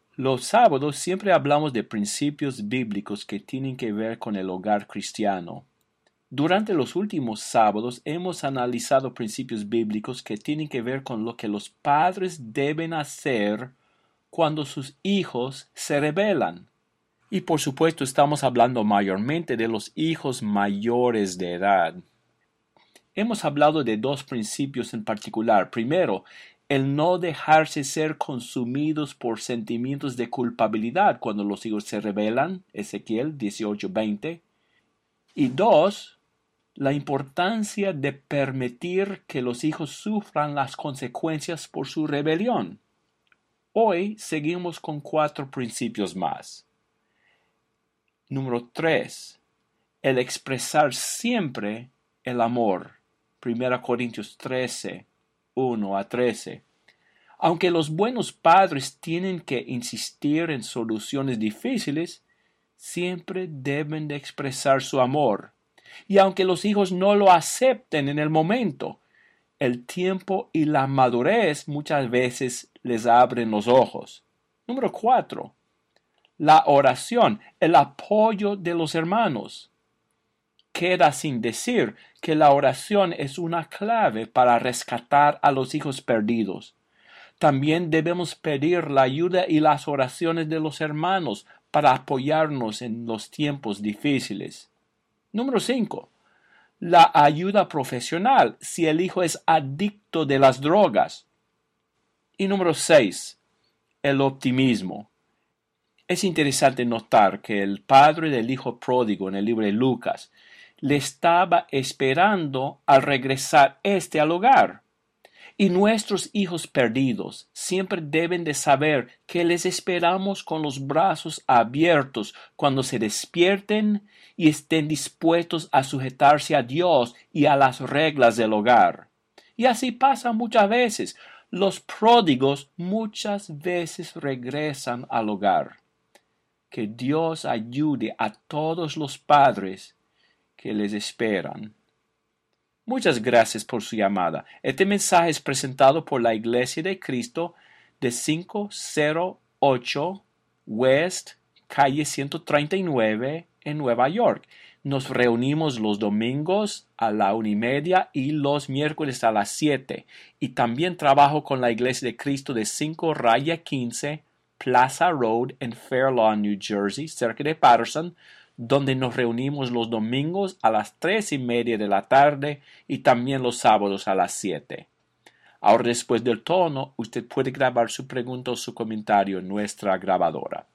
Los sábados siempre hablamos de principios bíblicos que tienen que ver con el hogar cristiano. Durante los últimos sábados hemos analizado principios bíblicos que tienen que ver con lo que los padres deben hacer cuando sus hijos se rebelan. Y por supuesto estamos hablando mayormente de los hijos mayores de edad. Hemos hablado de dos principios en particular. Primero, el no dejarse ser consumidos por sentimientos de culpabilidad cuando los hijos se rebelan, Ezequiel 18:20. Y dos, la importancia de permitir que los hijos sufran las consecuencias por su rebelión. Hoy seguimos con 4 principios más. Número 3. El expresar siempre el amor. 1 Corintios 13, 1 a 13. Aunque los buenos padres tienen que insistir en soluciones difíciles, siempre deben de expresar su amor. Y aunque los hijos no lo acepten en el momento, el tiempo y la madurez muchas veces les abren los ojos. Número 4. La oración, el apoyo de los hermanos. Queda sin decir que la oración es una clave para rescatar a los hijos perdidos. También debemos pedir la ayuda y las oraciones de los hermanos para apoyarnos en los tiempos difíciles. Número 5. La ayuda profesional si el hijo es adicto de las drogas. Y número 6. El optimismo. Es interesante notar que el padre del hijo pródigo en el libro de Lucas le estaba esperando al regresar al hogar. Y nuestros hijos perdidos siempre deben de saber que les esperamos con los brazos abiertos cuando se despierten y estén dispuestos a sujetarse a Dios y a las reglas del hogar. Y así pasa muchas veces. Los pródigos muchas veces regresan al hogar. Que Dios ayude a todos los padres que les esperan. Muchas gracias por su llamada. Este mensaje es presentado por la Iglesia de Cristo de 508 West, calle 139 en Nueva York. Nos reunimos los domingos a la 1:30 y los miércoles a las 7. Y también trabajo con la Iglesia de Cristo de 5-15 Plaza Road en Fair Lawn, New Jersey, cerca de Patterson, donde nos reunimos los domingos a las 3:30 de la tarde y también los sábados a las 7. Ahora, después del tono, usted puede grabar su pregunta o su comentario en nuestra grabadora.